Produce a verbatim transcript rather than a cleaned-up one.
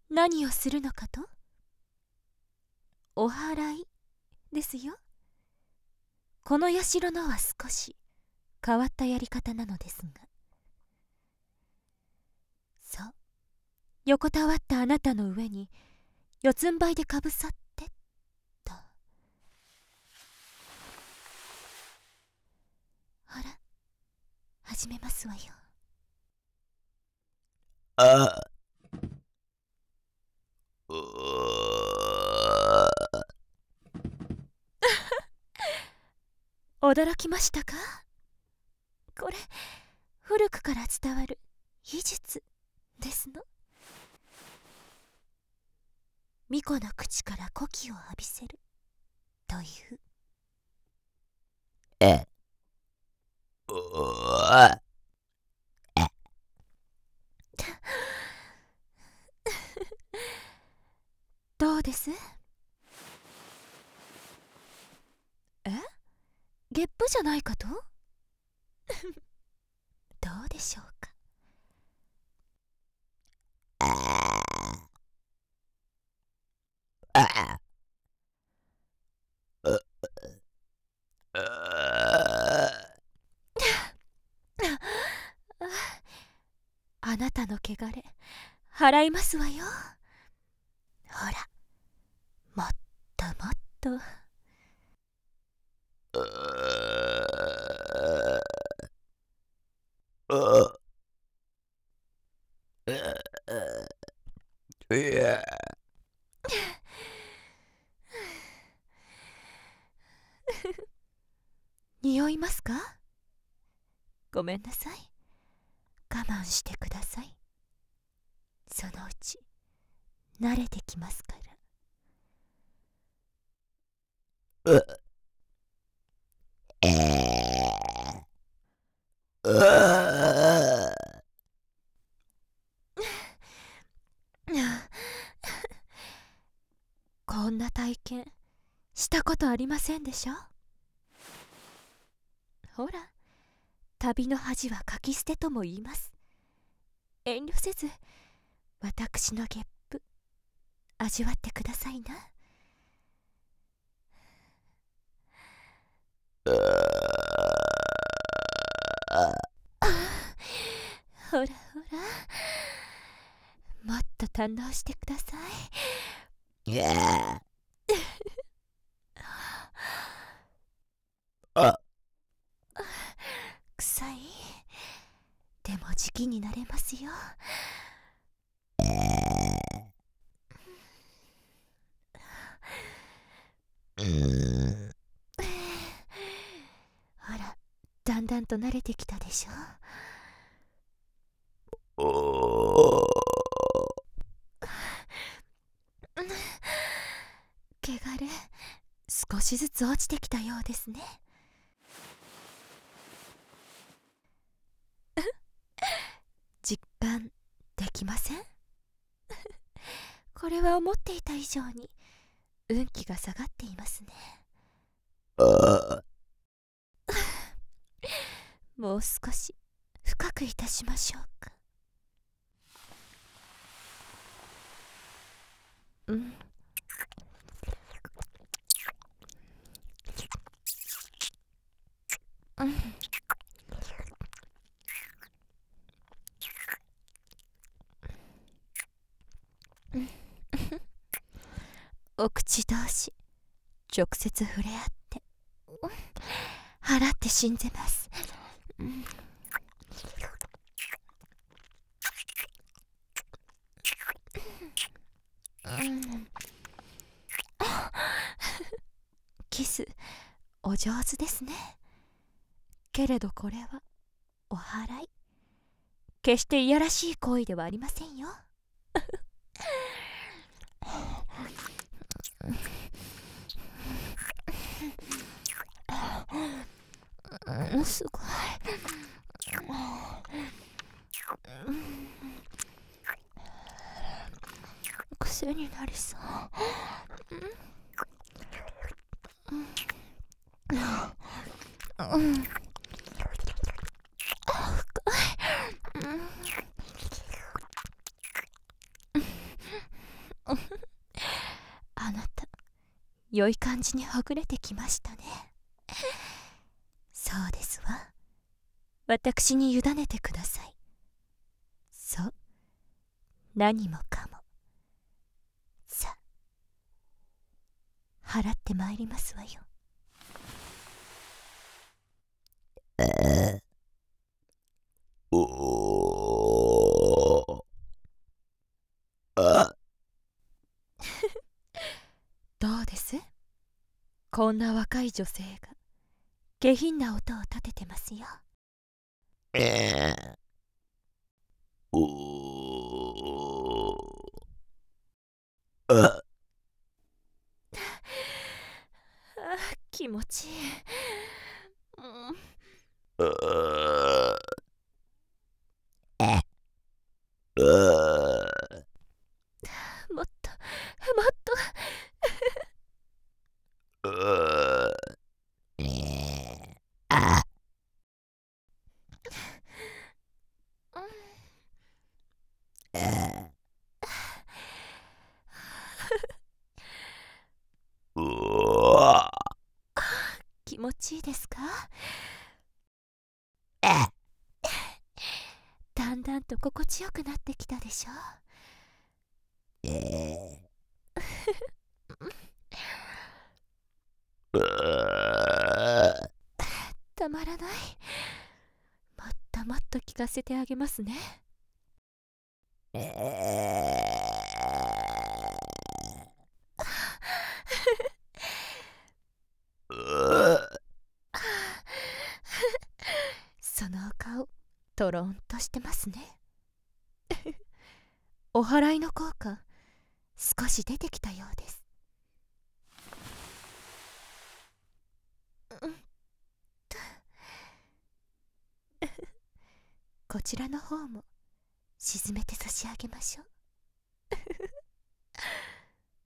何をするのかと？お祓いですよ。この社のは少し変わったやり方なのですが。そう、横たわったあなたの上に四つん這いでかぶさってと。ほら、始めますわよ。 あう驚きましたか？これ古くから伝わる医術ですの。巫女の口から呼気を浴びせるという。 えうわどうです？え？ゲップじゃないかと？どうでしょうか。 あううあなたの汚れ払いますわよ。ほら、もっともっと。 ういや匂いますか？ごめんなさい、我慢してください。そのうち慣れてきますから。 うえうこんな体験したことありませんでしょ？ほら、旅の恥はかき捨てとも言います。遠慮せず私のゲップ味わってくださいな。ほらほら、もっと堪能してください。 いやあ臭い？でも時期になれますよ。 うんほら、だんだんと慣れてきたでしょ。 お汚れ少しずつ落ちてきたようですね。実感できません？これは思っていた以上に運気が下がっていますね。 あもう少し深くいたしましょうか。うん。うん。お口同士直接触れ合って払って死んでます。うん。うん、キスお上手ですね。けれどこれはお祓い、決していやらしい行為ではありませんよ。うん、すごい。癖になりそう。うん、うん、深い。うん、 あなた、良い感じにほぐれてきましたね。そうですわ。私に委ねてください。そう、何もかも。さあ、払ってまいりますわよ。 おーあどうです？こんな若い女性が下品な音を立ててますよ。 えーおーああ、気持ちいい。うん、 ああもっともっと。 あえーああうわ気持ちいいですか？ あだんだんと心地よくなってきたでしょ。 えーあたまらない。もっともっと聞かせてあげますね。そのお顔、とろんとしてますね。お祓いの効果、少し出てきたようです。こちらの方も沈めて差し上げましょう。